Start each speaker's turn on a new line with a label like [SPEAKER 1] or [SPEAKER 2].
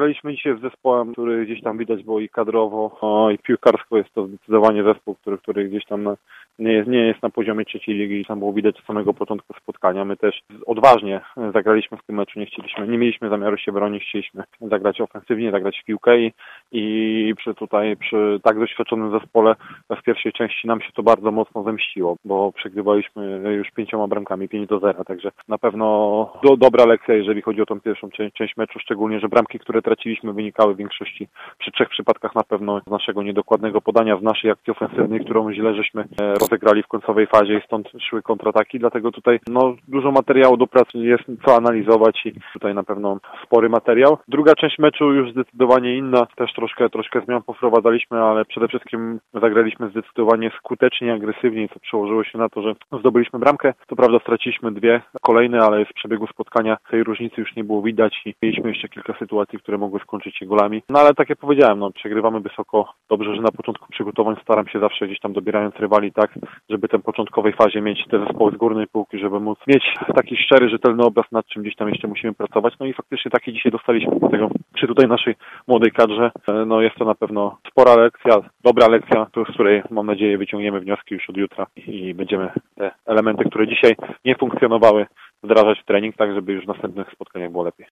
[SPEAKER 1] Zagraliśmy dzisiaj z zespołem, który gdzieś tam widać było i kadrowo, i piłkarsko jest to zdecydowanie zespół, który gdzieś tam nie jest na poziomie trzeciej ligi. Tam było widać od samego początku spotkania. My też odważnie zagraliśmy w tym meczu, nie mieliśmy zamiaru się bronić, chcieliśmy zagrać ofensywnie, zagrać w piłkę i przy tak doświadczonym zespole w pierwszej części nam się to bardzo mocno zemściło, bo przegrywaliśmy już 5 bramkami, 5-0, także na pewno dobra lekcja, jeżeli chodzi o tą pierwszą część meczu, szczególnie, że bramki, które traciliśmy, wynikały w większości przy 3 przypadkach na pewno z naszego niedokładnego podania, z naszej akcji ofensywnej, którą źle żeśmy rozegrali w końcowej fazie i stąd szły kontrataki, dlatego tutaj dużo materiału do pracy jest co analizować i tutaj na pewno spory materiał. Druga część meczu już zdecydowanie inna, też troszkę zmian poprowadzaliśmy, ale przede wszystkim zagraliśmy zdecydowanie skutecznie, agresywniej, co przełożyło się na to, że zdobyliśmy bramkę. Co prawda straciliśmy 2 kolejne, ale w przebiegu spotkania tej różnicy już nie było widać i mieliśmy jeszcze kilka sytuacji, które mogły skończyć się golami. No ale tak jak powiedziałem, przegrywamy wysoko. Dobrze, że na początku przygotowań staram się zawsze gdzieś tam dobierając rywali tak, żeby w początkowej fazie mieć te zespoły z górnej półki, żeby móc mieć taki szczery, rzetelny obraz, nad czym gdzieś tam jeszcze musimy pracować. No i faktycznie taki dzisiaj dostaliśmy. Dlatego przy tutaj naszej młodej kadrze, jest to na pewno spora lekcja, dobra lekcja, z której mam nadzieję wyciągniemy wnioski już od jutra i będziemy te elementy, które dzisiaj nie funkcjonowały, wdrażać w trening, tak żeby już w następnych spotkaniach było lepiej.